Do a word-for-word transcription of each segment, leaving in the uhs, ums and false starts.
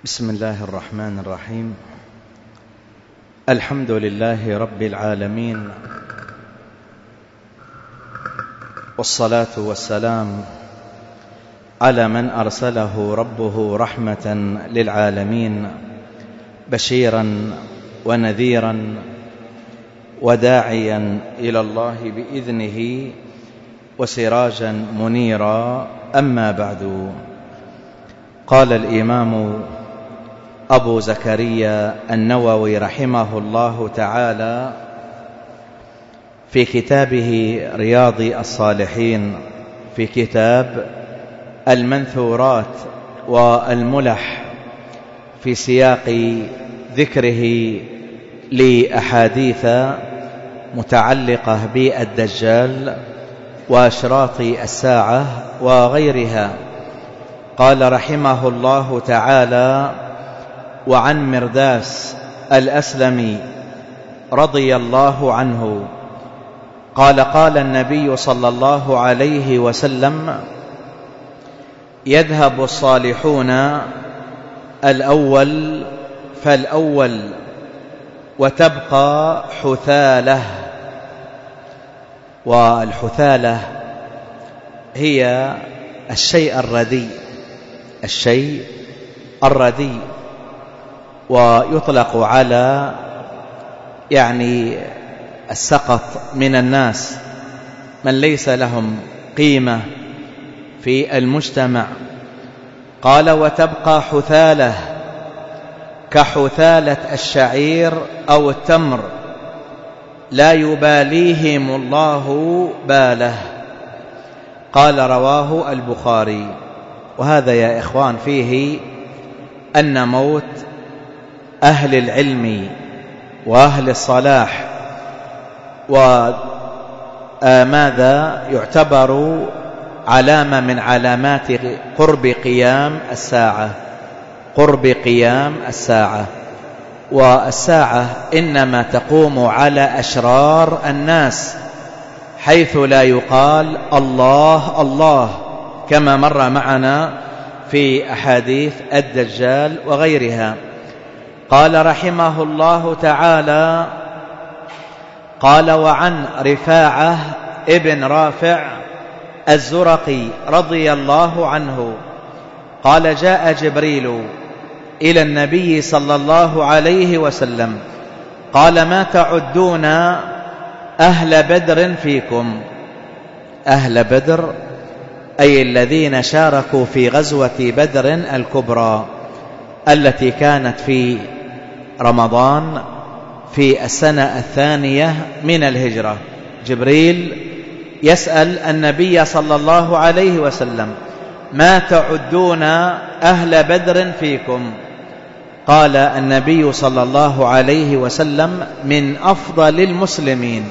بسم الله الرحمن الرحيم. الحمد لله رب العالمين، والصلاة والسلام على من أرسله ربه رحمة للعالمين، بشيرا ونذيرا وداعيا إلى الله بإذنه وسراجا منيرا. أما بعد، قال الإمام أبو زكريا النووي رحمه الله تعالى في كتابه رياض الصالحين في كتاب المنثورات والملح في سياق ذكره لأحاديث متعلقة بالدجال وأشراط الساعة وغيرها، قال رحمه الله تعالى: وعن مرداس الأسلمي رضي الله عنه قال: قال النبي صلى الله عليه وسلم: يذهب الصالحون الأول فالأول وتبقى حثالة. والحثالة هي الشيء الرديء، الشيء الرديء، ويطلق على يعني السقط من الناس، من ليس لهم قيمة في المجتمع. قال: وتبقى حثالة كحثالة الشعير أو التمر، لا يباليهم الله باله. قال: رواه البخاري. وهذا يا إخوان فيه أن موت أهل العلم وأهل الصلاح وماذا يعتبر علامة من علامات قرب قيام الساعة، قرب قيام الساعة. والساعة إنما تقوم على أشرار الناس، حيث لا يقال الله الله كما مر معنا في أحاديث الدجال وغيرها. قال رحمه الله تعالى: قال: وعن رفاعة ابن رافع الزرقي رضي الله عنه قال: جاء جبريل إلى النبي صلى الله عليه وسلم قال: ما تعدون أهل بدر فيكم؟ أهل بدر أي الذين شاركوا في غزوة بدر الكبرى التي كانت في رمضان في السنة الثانية من الهجرة. جبريل يسأل النبي صلى الله عليه وسلم: ما تعدون أهل بدر فيكم؟ قال النبي صلى الله عليه وسلم: من أفضل المسلمين.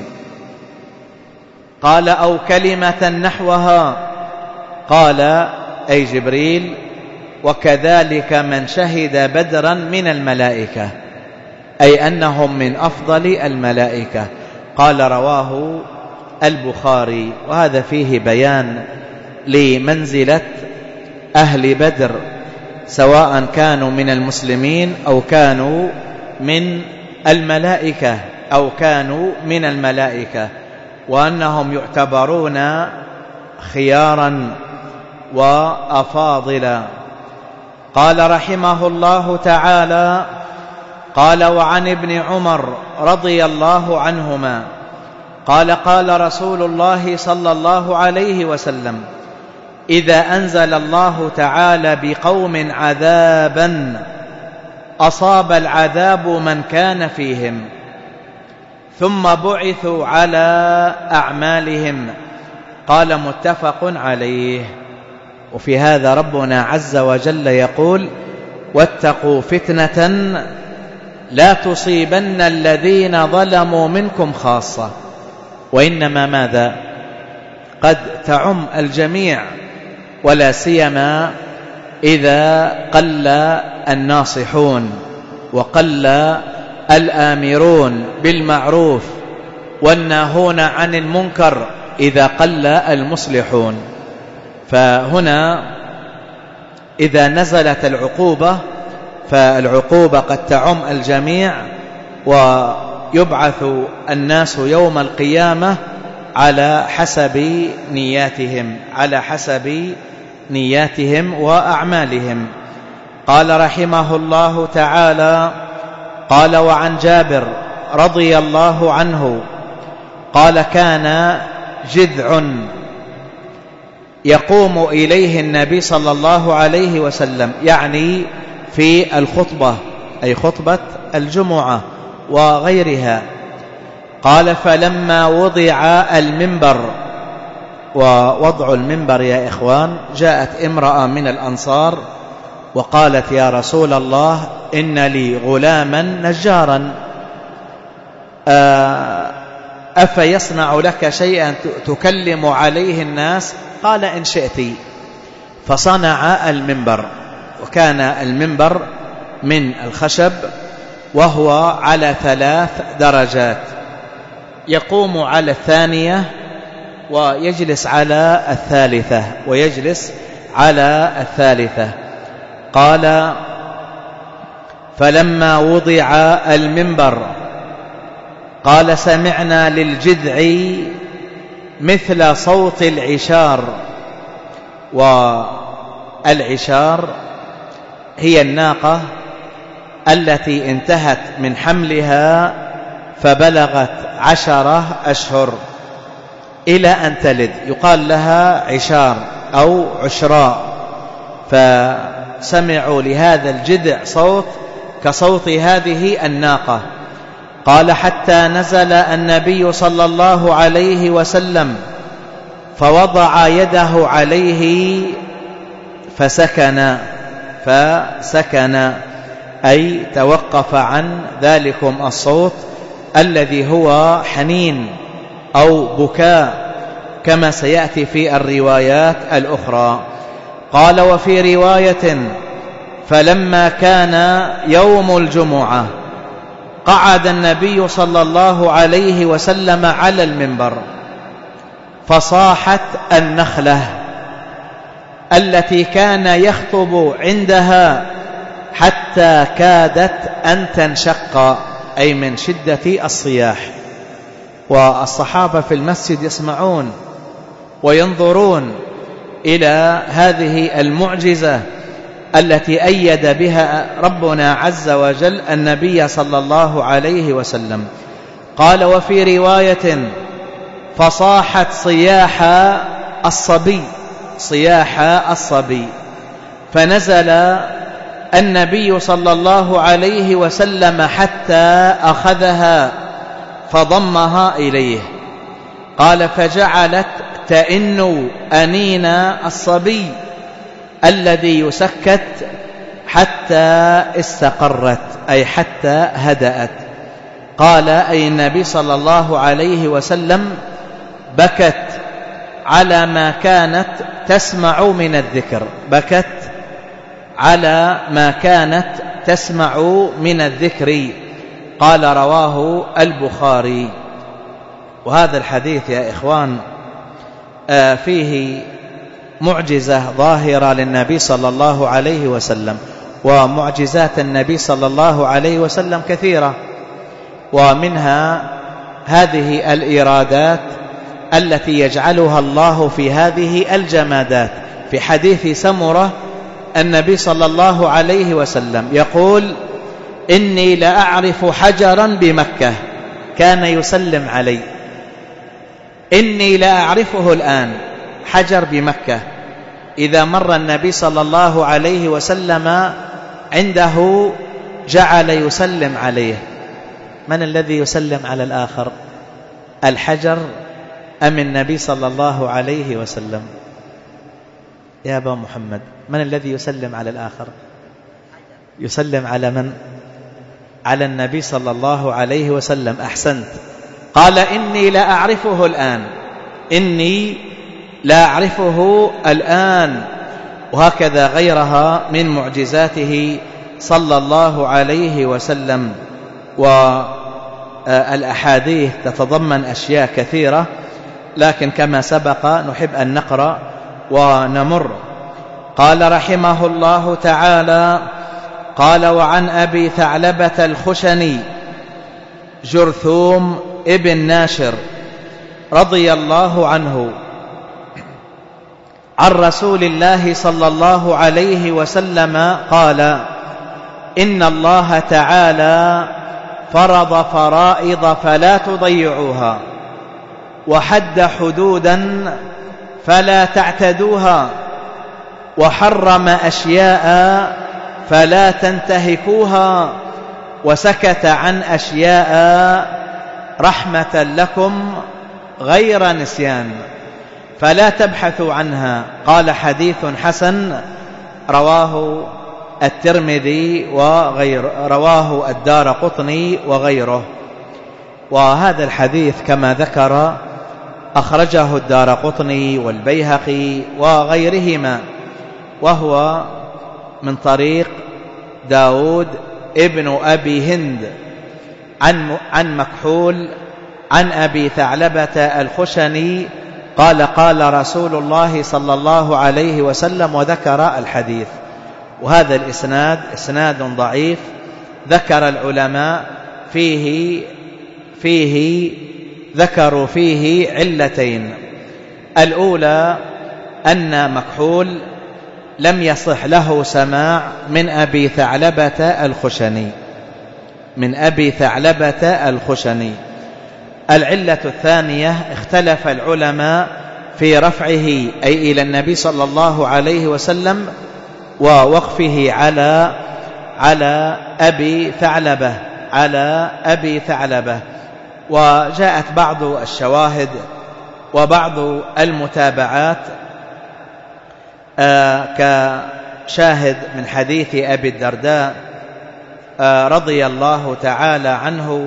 قال: أو كلمة نحوها؟ قال أي جبريل: وكذلك من شهد بدرا من الملائكة، أي أنهم من أفضل الملائكة. قال: رواه البخاري. وهذا فيه بيان لمنزلة أهل بدر، سواء كانوا من المسلمين أو كانوا من الملائكة أو كانوا من الملائكة، وأنهم يعتبرون خيارا وأفاضلا. قال رحمه الله تعالى: قال: وعن ابن عمر رضي الله عنهما قال: قال رسول الله صلى الله عليه وسلم: إذا أنزل الله تعالى بقوم عذابا أصاب العذاب من كان فيهم، ثم بعثوا على أعمالهم. قال: متفق عليه. وفي هذا ربنا عز وجل يقول: واتقوا فتنة لا تصيبن الذين ظلموا منكم خاصة. وإنما ماذا؟ قد تعم الجميع، ولا سيما إذا قل الناصحون وقل الآمرون بالمعروف والناهون عن المنكر، إذا قل المصلحون. فهنا إذا نزلت العقوبة فالعقوبة قد تعم الجميع، ويبعث الناس يوم القيامة على حسب نياتهم على حسب نياتهم وأعمالهم. قال رحمه الله تعالى: قال وعن جابر رضي الله عنه قال: كان جذع يقوم إليه النبي صلى الله عليه وسلم، يعني في الخطبة، أي خطبة الجمعة وغيرها. قال: فلما وضع المنبر، ووضع المنبر يا إخوان، جاءت امرأة من الأنصار وقالت: يا رسول الله، إن لي غلاما نجارا، أفيصنع لك شيئا تكلم عليه الناس؟ قال: إن شئت. فصنع المنبر، وكان المنبر من الخشب، وهو على ثلاث درجات، يقوم على الثانية ويجلس على الثالثة ويجلس على الثالثة. قال: فلما وضع المنبر قال: سمعنا للجذع مثل صوت العشار. والعشار هي الناقة التي انتهت من حملها فبلغت عشرة أشهر إلى أن تلد، يقال لها عشار أو عشراء. فسمعوا لهذا الجذع صوت كصوت هذه الناقة. قال: حتى نزل النبي صلى الله عليه وسلم فوضع يده عليه فسكن فسكن أي توقف عن ذلكم الصوت الذي هو حنين أو بكاء، كما سيأتي في الروايات الأخرى. قال: وفي رواية: فلما كان يوم الجمعة قعد النبي صلى الله عليه وسلم على المنبر، فصاحت النخلة التي كان يخطب عندها حتى كادت أن تنشق، أي من شدة الصياح. والصحابة في المسجد يسمعون وينظرون إلى هذه المعجزة التي أيد بها ربنا عز وجل النبي صلى الله عليه وسلم. قال: وفي رواية: فصاحت صياح الصبي صياح الصبي فنزل النبي صلى الله عليه وسلم حتى أخذها فضمها إليه. قال: فجعلت تئن أنين الصبي الذي يسكت حتى استقرت، أي حتى هدأت. قال: أي النبي صلى الله عليه وسلم بكت على ما كانت تسمع من الذكر بكت على ما كانت تسمع من الذكر. قال: رواه البخاري. وهذا الحديث يا إخوان فيه معجزة ظاهرة للنبي صلى الله عليه وسلم، ومعجزات النبي صلى الله عليه وسلم كثيرة، ومنها هذه الإرادات التي يجعلها الله في هذه الجمادات. في حديث سمرة النبي صلى الله عليه وسلم يقول: إني لأعرف حجرا بمكة كان يسلم علي، إني لأعرفه الآن، حجر بمكة إذا مر النبي صلى الله عليه وسلم عنده جعل يسلم عليه. من الذي يسلم على الآخر، الحجر أم النبي صلى الله عليه وسلم؟ يا أبا محمد، من الذي يسلم على الآخر؟ يسلم على من؟ على النبي صلى الله عليه وسلم. أحسنت. قال: إني لا أعرفه الآن، إني لا أعرفه الآن. وهكذا غيرها من معجزاته صلى الله عليه وسلم. والأحاديث تتضمن أشياء كثيرة، لكن كما سبق نحب أن نقرأ ونمر. قال رحمه الله تعالى: قال: وعن أبي ثعلبة الخشني جرثوم ابن ناشر رضي الله عنه عن رسول الله صلى الله عليه وسلم قال: إن الله تعالى فرض فرائض فلا تضيعوها، وحد حدودا فلا تعتدوها، وحرم أشياء فلا تنتهكوها، وسكت عن أشياء رحمة لكم غير نسيان فلا تبحثوا عنها. قال: حديث حسن، رواه الترمذي وغير رواه الدارقطني وغيره. وهذا الحديث كما ذكر أخرجه الدارقطني والبيهقي وغيرهما، وهو من طريق داود ابن أبي هند عن عن مكحول عن أبي ثعلبة الخشني قال: قال رسول الله صلى الله عليه وسلم، وذكر الحديث. وهذا الإسناد إسناد ضعيف، ذكر العلماء فيه فيه ذكروا فيه علتين. الأولى أن مكحول لم يصح له سماع من أبي ثعلبة الخشني من أبي ثعلبة الخشني. العلة الثانية: اختلف العلماء في رفعه أي إلى النبي صلى الله عليه وسلم ووقفه على على أبي ثعلبة على أبي ثعلبة وجاءت بعض الشواهد وبعض المتابعات آه كشاهد من حديث أبي الدرداء آه رضي الله تعالى عنه.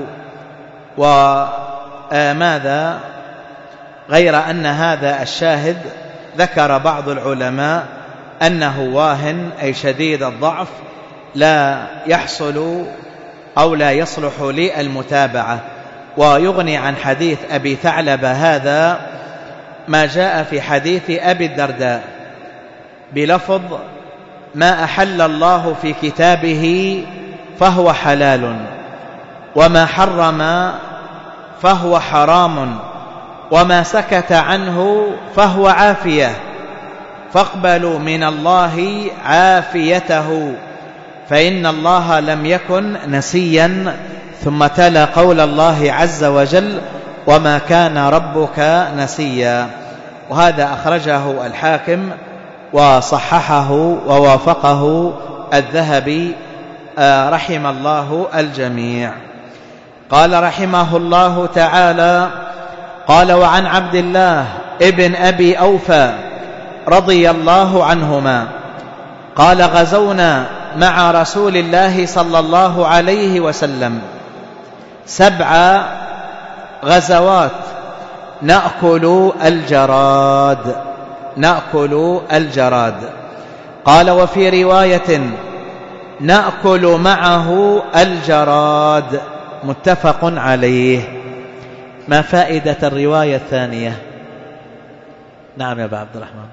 وماذا غير أن هذا الشاهد ذكر بعض العلماء أنه واهن أي شديد الضعف، لا يحصل أو لا يصلح للمتابعة. ويغني عن حديث أبي ثعلبة هذا ما جاء في حديث أبي الدرداء بلفظ: ما أحل الله في كتابه فهو حلال، وما حرم فهو حرام، وما سكت عنه فهو عافية، فاقبلوا من الله عافيته، فإن الله لم يكن نسيا. ثم تلا قول الله عز وجل: وما كان ربك نسيا. وهذا أخرجه الحاكم وصححه ووافقه الذهبي رحم الله الجميع. قال رحمه الله تعالى: قال: وعن عبد الله ابن أبي أوفى رضي الله عنهما قال: غزونا مع رسول الله صلى الله عليه وسلم سبع غزوات نأكل الجراد نأكل الجراد قال: وفي رواية: نأكل معه الجراد، متفق عليه. ما فائدة الرواية الثانية؟ نعم يا أبا عبد الرحمن،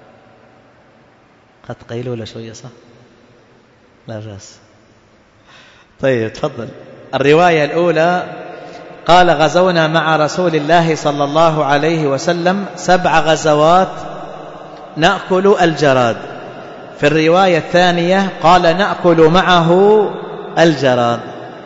قد قيلولة شوية صح؟ لا بأس. طيب تفضل. الرواية الأولى قال: غزونا مع رسول الله صلى الله عليه وسلم سبع غزوات نأكل الجراد. في الرواية الثانية قال: نأكل معه الجراد.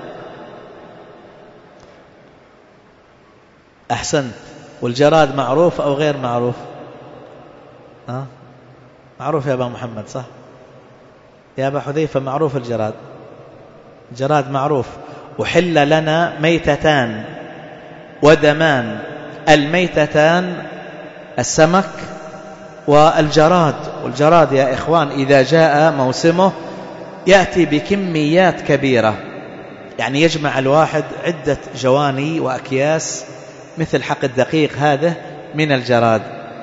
أحسنت. والجراد معروف أو غير معروف؟ أه؟ معروف يا أبا محمد صح؟ يا أبا حذيفة معروف الجراد. الجراد معروف. وحل لنا ميتتان ودمان. الميتتان السمك والجراد. والجراد يا إخوان إذا جاء موسمه يأتي بكميات كبيرة، يعني يجمع الواحد عدة جواني وأكياس مثل حق الدقيق هذا من الجراد،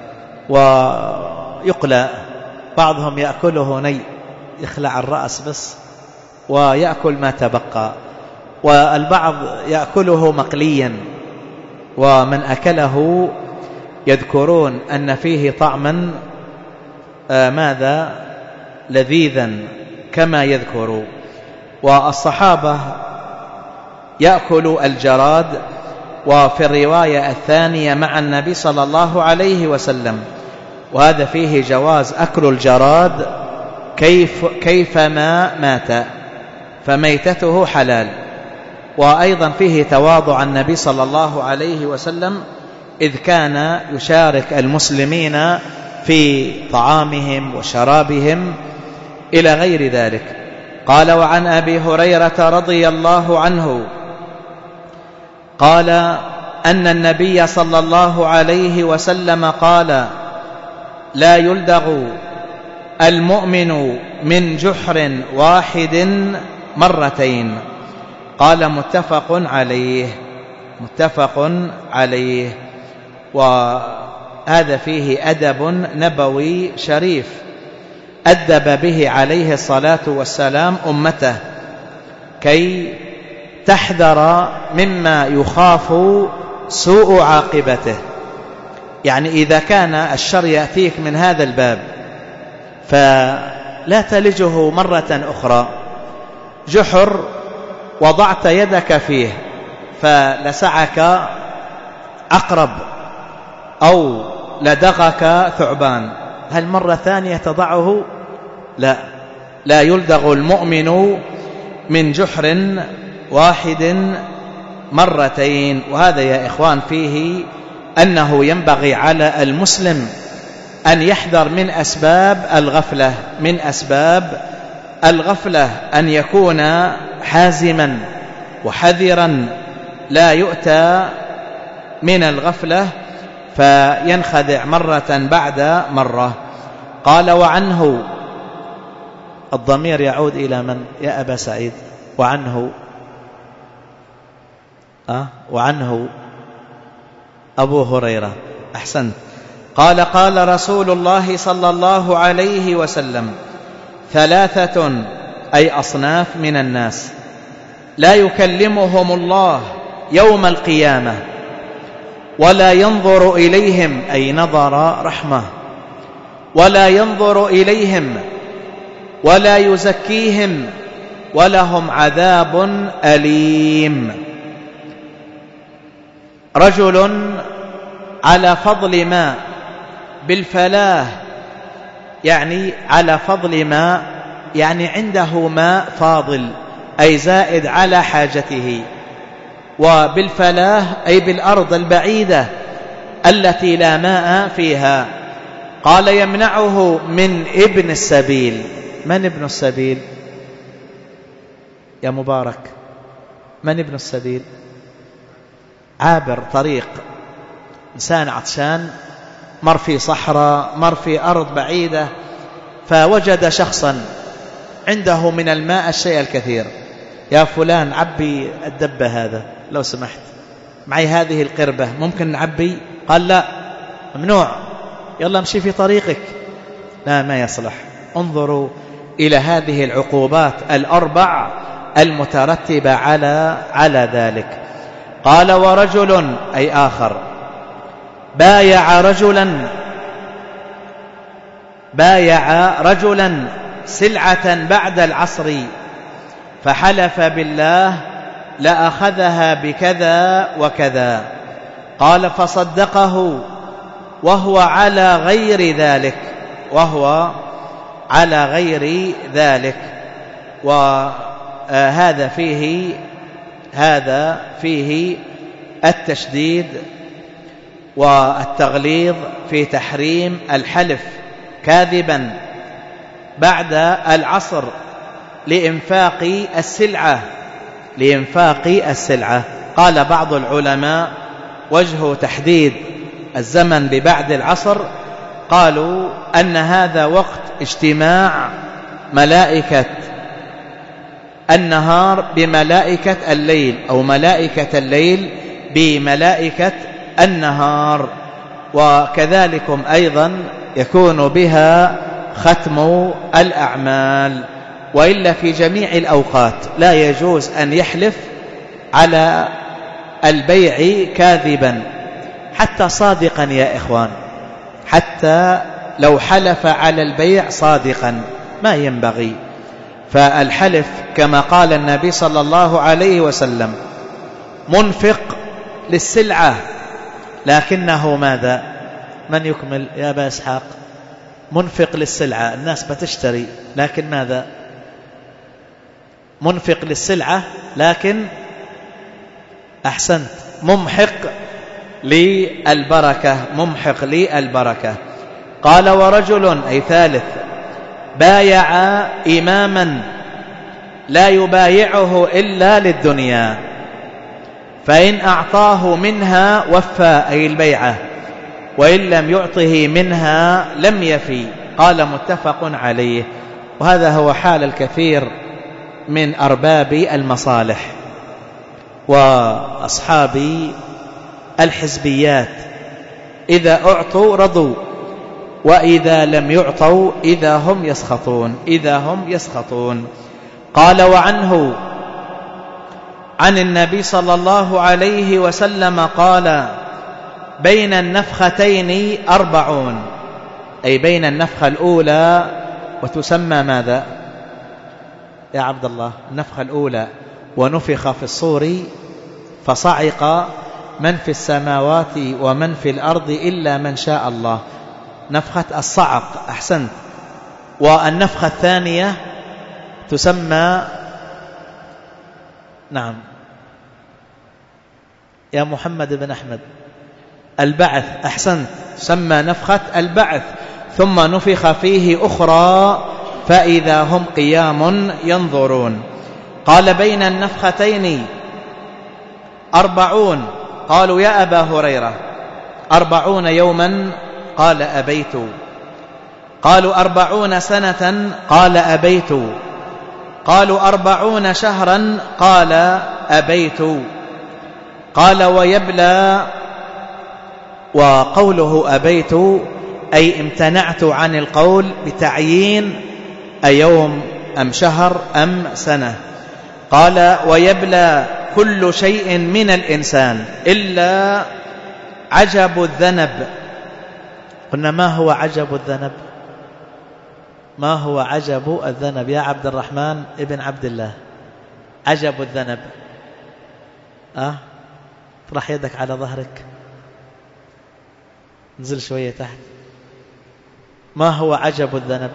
ويقلى. بعضهم يأكله ني، يخلع الرأس بس ويأكل ما تبقى، والبعض يأكله مقليا. ومن أكله يذكرون أن فيه طعما آه ماذا لذيذا كما يذكر. والصحابة يأكلوا الجراد، وفي الرواية الثانية مع النبي صلى الله عليه وسلم، وهذا فيه جواز أكل الجراد كيف كيفما مات، فميتته حلال. وأيضا فيه تواضع النبي صلى الله عليه وسلم، إذ كان يشارك المسلمين في طعامهم وشرابهم إلى غير ذلك. قال: وعن أبي هريرة رضي الله عنه قال أن النبي صلى الله عليه وسلم قال: لا يلدغ المؤمن من جحر واحد مرتين. قال: متفق عليه، متفق عليه. وهذا فيه أدب نبوي شريف أدب به عليه الصلاة والسلام أمته كي تحذر مما يخاف سوء عاقبته. يعني إذا كان الشر يأتيك من هذا الباب فلا تلجه مرة أخرى. جحر وضعت يدك فيه فلسعك عقرب أو لدغك ثعبان، هل مرة ثانية تضعه؟ لا. لا يلدغ المؤمن من جحر واحد مرتين. وهذا يا إخوان فيه أنه ينبغي على المسلم أن يحذر من أسباب الغفلة، من أسباب الغفلة أن يكون حازما وحذرا، لا يؤتى من الغفلة فينخدع مرة بعد مرة. قال: وعنه، الضمير يعود إلى من يا أبا سعيد؟ وعنه أه؟ وعنه أبو هريرة، أحسنت. قال: قال رسول الله صلى الله عليه وسلم: ثلاثة، أي أصناف من الناس، لا يكلمهم الله يوم القيامة ولا ينظر إليهم، أي نظر رحمة، ولا ينظر إليهم ولا يزكيهم ولهم عذاب أليم. رجل على فضل ما بالفلاة، يعني على فضل ما، يعني عنده ماء فاضل أي زائد على حاجته، وبالفلاة أي بالأرض البعيدة التي لا ماء فيها. قال: يمنعه من ابن السبيل. من ابن السبيل يا مبارك؟ من ابن السبيل؟ عابر طريق، إنسان عطشان، مر في صحراء، مر في أرض بعيدة، فوجد شخصا عنده من الماء الشيء الكثير. يا فلان عبي الدبة هذا لو سمحت، معي هذه القربة ممكن نعبي؟ قال: لا، ممنوع، يلا امشي في طريقك. لا، ما يصلح. انظروا إلى هذه العقوبات الأربع المترتبة على على ذلك. قال: ورجل، أي آخر، بايع رجلا بايع رجلا سلعة بعد العصر فحلف بالله لأخذها بكذا وكذا. قال: فصدقه وهو على غير ذلك، وهو على غير ذلك. وهذا فيه هذا فيه التشديد والتغليظ في تحريم الحلف كاذبا بعد العصر لإنفاق السلعة لإنفاق السلعة. قال بعض العلماء: وجه تحديد الزمن ببعد العصر، قالوا أن هذا وقت اجتماع ملائكة النهار بملائكة الليل، أو ملائكة الليل بملائكة النهار، وكذلكم أيضا يكون بها ختم الأعمال. وإلا في جميع الأوقات لا يجوز أن يحلف على البيع كاذبا، حتى صادقا يا إخوان، حتى لو حلف على البيع صادقا ما ينبغي. فالحلف كما قال النبي صلى الله عليه وسلم منفق للسلعة، لكنه ماذا؟ من يكمل يا أبا إسحاق؟ منفق للسلعة، الناس بتشتري، لكن ماذا؟ منفق للسلعة لكن أحسنت ممحق للبركة، ممحق للبركة. قال ورجل أي ثالث بايع إماما لا يبايعه إلا للدنيا، فإن أعطاه منها وفى أي البيعة، وإن لم يعطه منها لم يفي. قال متفق عليه. وهذا هو حال الكثير من أرباب المصالح وأصحاب الحزبيات، إذا أعطوا رضوا، وإذا لم يعطوا إذا هم يسخطون، إذا هم يسخطون. قال وعنه عن النبي صلى الله عليه وسلم قال بين النفختين أربعون، أي بين النفخة الأولى وتسمى ماذا يا عبد الله؟ النفخة الأولى ونفخ في الصور فصعق من في السماوات ومن في الأرض إلا من شاء الله، نفخة الصعق. أحسنت. والنفخة الثانية تسمى نعم يا محمد بن أحمد البعث. أحسنت، سمى نفخة البعث. ثم نفخ فيه أخرى فإذا هم قيام ينظرون. قال بين النفختين أربعون. قالوا يا أبا هريرة أربعون يوما؟ قال أبيت. قالوا أربعون سنة؟ قال أبيت. قالوا أربعون شهرا؟ قال أبيت. قال ويبلى، وقوله أبيت أي امتنعت عن القول بتعيين أيوم أم شهر أم سنة. قال ويبلى كل شيء من الإنسان إلا عجب الذنب. قلنا ما هو عجب الذنب؟ ما هو عجب الذنب يا عبد الرحمن ابن عبد الله؟ عجب الذنب أه؟ اطرح يدك على ظهرك، انزل شوية تحت. ما هو عجب الذنب؟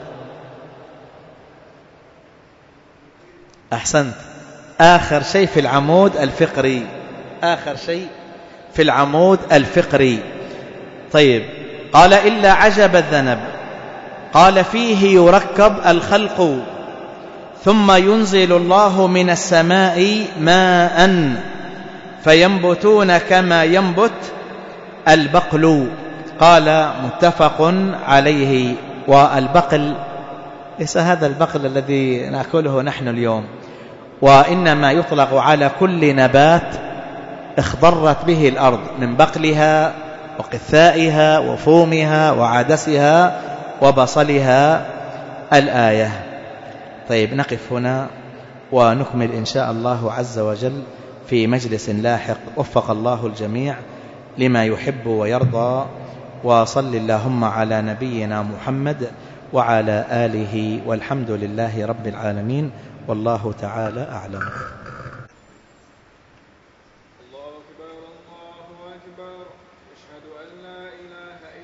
أحسنت، آخر شيء في العمود الفقري، آخر شيء في العمود الفقري. طيب، قال إلا عجب الذنب. قال فيه يركب الخلق ثم ينزل الله من السماء ماء فينبتون كما ينبت البقل. قال متفق عليه. والبقل ليس هذا البقل الذي نأكله نحن اليوم، وإنما يطلق على كل نبات اخضرت به الأرض من بقلها وقثائها وفومها وعدسها وبصلها الآية. طيب، نقف هنا ونكمل إن شاء الله عز وجل في مجلس لاحق. وفق الله الجميع لما يحب ويرضى، وصل اللهم على نبينا محمد وعلى آله، والحمد لله رب العالمين، والله تعالى أعلم.